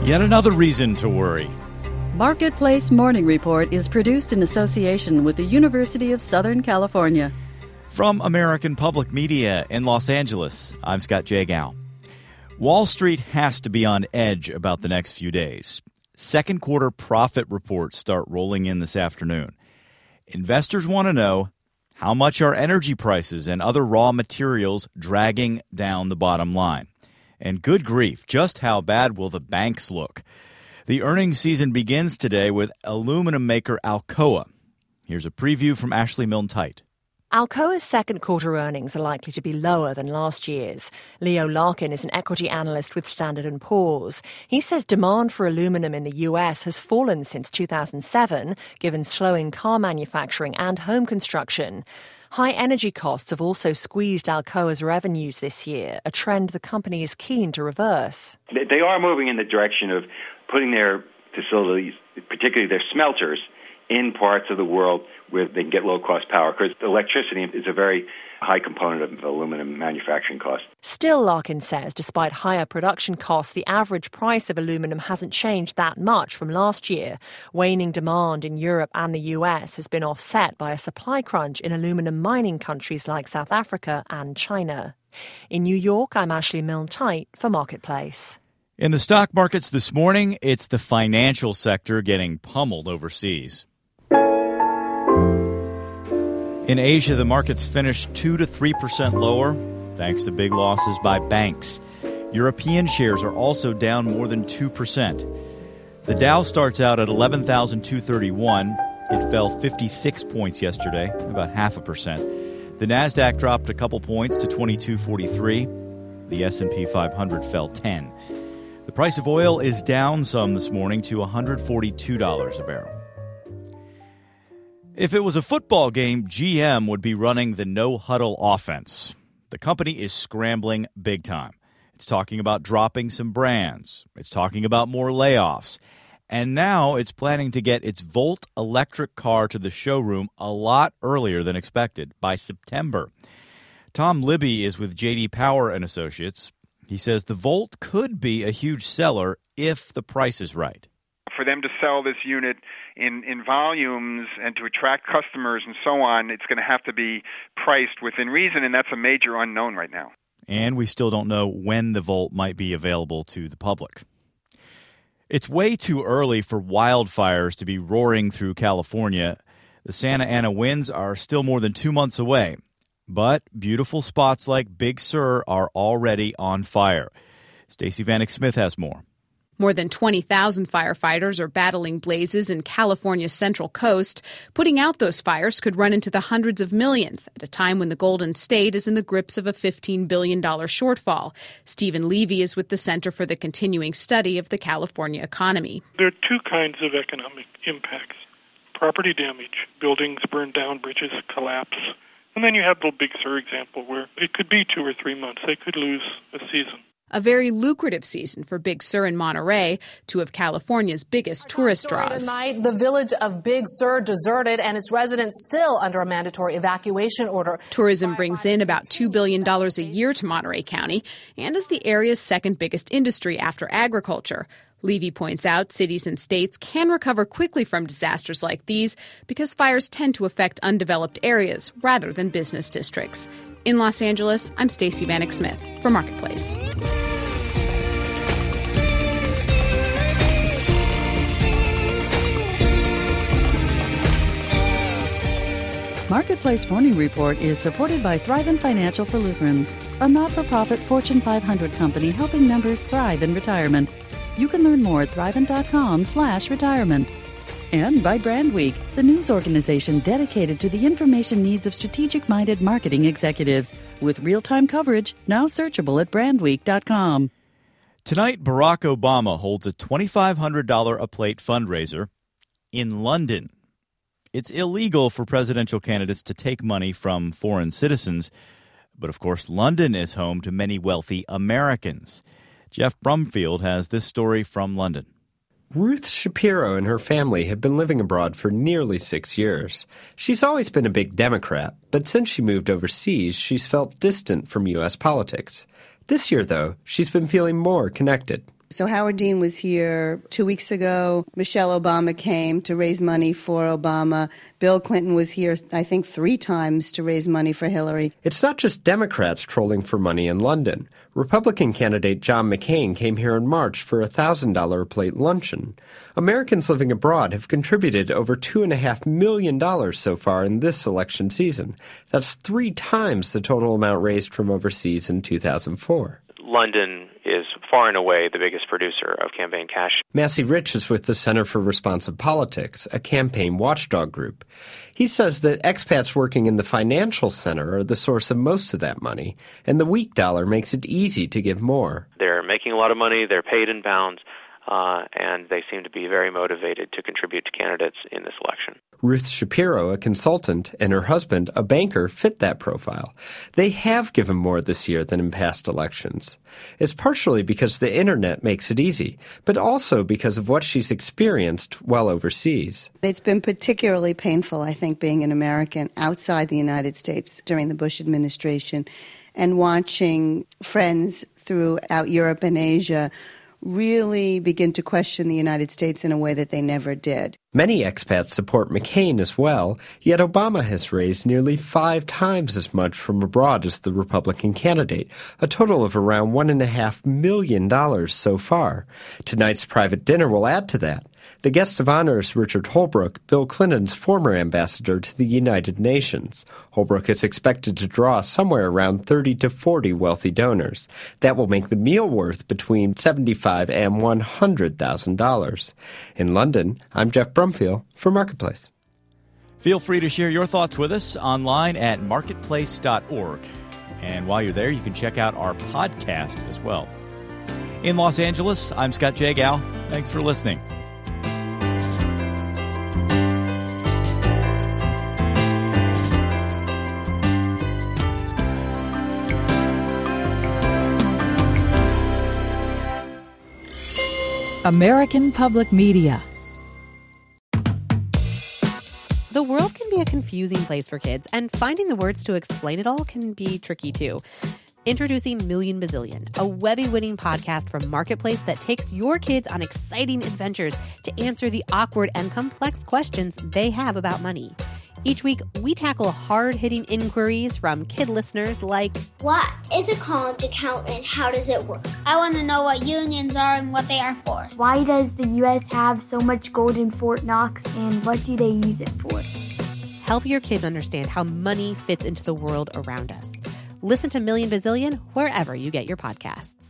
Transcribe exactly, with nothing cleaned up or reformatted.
Yet another reason to worry. Marketplace Morning Report is produced in association with the University of Southern California. From American Public Media in Los Angeles, I'm Scott Jagow. Wall Street has to be on edge about the next few days. Second quarter profit reports start rolling in this afternoon. Investors want to know, how much are energy prices and other raw materials dragging down the bottom line? And good grief, just how bad will the banks look? The earnings season begins today with aluminum maker Alcoa. Here's a preview from Ashley Milne-Tite. Alcoa's second quarter earnings are likely to be lower than last year's. Leo Larkin is an equity analyst with Standard and Poor's. He says demand for aluminum in the U S has fallen since two thousand seven, given slowing car manufacturing and home construction. High energy costs have also squeezed Alcoa's revenues this year, a trend the company is keen to reverse. They are moving in the direction of putting their facilities, particularly their smelters, in parts of the world where they can get low-cost power, because electricity is a very high component of aluminum manufacturing costs. Still, Larkin says, despite higher production costs, the average price of aluminum hasn't changed that much from last year. Waning demand in Europe and the U S has been offset by a supply crunch in aluminum mining countries like South Africa and China. In New York, I'm Ashley Milne-Tite for Marketplace. In the stock markets this morning, it's the financial sector getting pummeled overseas. In Asia, the markets finished two to three percent lower, thanks to big losses by banks. European shares are also down more than two percent. The Dow starts out at eleven thousand two hundred thirty-one. It fell fifty-six points yesterday, about half a percent. The Nasdaq dropped a couple points to twenty-two forty-three. The S and P five hundred fell ten. The price of oil is down some this morning to one hundred forty-two dollars a barrel. If it was a football game, G M would be running the no-huddle offense. The company is scrambling big time. It's talking about dropping some brands. It's talking about more layoffs. And now it's planning to get its Volt electric car to the showroom a lot earlier than expected, by September. Tom Libby is with J D Power and Associates. He says the Volt could be a huge seller if the price is right. For them to sell this unit in, in volumes and to attract customers and so on, it's going to have to be priced within reason, and that's a major unknown right now. And we still don't know when the Volt might be available to the public. It's way too early for wildfires to be roaring through California. The Santa Ana winds are still more than two months away. But beautiful spots like Big Sur are already on fire. Stacey Vanek Smith has more. More than twenty thousand firefighters are battling blazes in California's Central Coast. Putting out those fires could run into the hundreds of millions at a time when the Golden State is in the grips of a fifteen billion dollars shortfall. Stephen Levy is with the Center for the Continuing Study of the California Economy. There are two kinds of economic impacts. Property damage, buildings burn down, bridges collapse. And then you have the Big Sur example where it could be two or three months. They could lose a season. A very lucrative season for Big Sur and Monterey, two of California's biggest tourist draws. Tonight, the village of Big Sur deserted and its residents still under a mandatory evacuation order. Tourism brings in about two billion dollars a year to Monterey County and is the area's second biggest industry after agriculture. Levy points out cities and states can recover quickly from disasters like these because fires tend to affect undeveloped areas rather than business districts. In Los Angeles, I'm Stacey Vanek Smith for Marketplace. Marketplace Morning Report is supported by Thrivent Financial for Lutherans, a not-for-profit Fortune five hundred company helping members thrive in retirement. You can learn more at thrivent.com slash retirement. And by Brand Week, the news organization dedicated to the information needs of strategic-minded marketing executives, with real-time coverage now searchable at brand week dot com. Tonight, Barack Obama holds a twenty-five hundred dollars a plate fundraiser in London. It's illegal for presidential candidates to take money from foreign citizens, but of course, London is home to many wealthy Americans. Jeff Brumfield has this story from London. Ruth Shapiro and her family have been living abroad for nearly six years. She's always been a big Democrat, but since she moved overseas, she's felt distant from U S politics. This year, though, she's been feeling more connected, So Howard Dean was here two weeks ago. Michelle Obama came to raise money for Obama. Bill Clinton was here, I think, three times to raise money for Hillary. It's not just Democrats trolling for money in London. Republican candidate John McCain came here in March for a one thousand dollars a plate luncheon. Americans living abroad have contributed over two point five million dollars so far in this election season. That's three times the total amount raised from overseas in two thousand four. London is far and away the biggest producer of campaign cash. Massey Rich is with the Center for Responsive Politics, a campaign watchdog group. He says that expats working in the financial center are the source of most of that money, and the weak dollar makes it easy to give more. They're making a lot of money, they're paid in pounds, uh, and they seem to be very motivated to contribute to candidates in this election. Ruth Shapiro, a consultant, and her husband, a banker, fit that profile. They have given more this year than in past elections. It's partially because the internet makes it easy, but also because of what she's experienced while overseas. It's been particularly painful, I think, being an American outside the United States during the Bush administration and watching friends throughout Europe and Asia really begin to question the United States in a way that they never did. Many expats support McCain as well, yet Obama has raised nearly five times as much from abroad as the Republican candidate, a total of around one point five million dollars so far. Tonight's private dinner will add to that. The guest of honor is Richard Holbrooke, Bill Clinton's former ambassador to the United Nations. Holbrooke is expected to draw somewhere around thirty to forty wealthy donors. That will make the meal worth between seventy-five thousand dollars and one hundred thousand dollars. In London, I'm Jeff Brumfield for Marketplace. Feel free to share your thoughts with us online at marketplace dot org. And while you're there, you can check out our podcast as well. In Los Angeles, I'm Scott Jagow. Thanks for listening. American Public Media. The world can be a confusing place for kids, and finding the words to explain it all can be tricky too. Introducing Million Bazillion, a Webby-winning podcast from Marketplace that takes your kids on exciting adventures to answer the awkward and complex questions they have about money. Each week, we tackle hard-hitting inquiries from kid listeners like, what is a college account and how does it work? I want to know what unions are and what they are for. Why does the U S have so much gold in Fort Knox and what do they use it for? Help your kids understand how money fits into the world around us. Listen to Million Bazillion wherever you get your podcasts.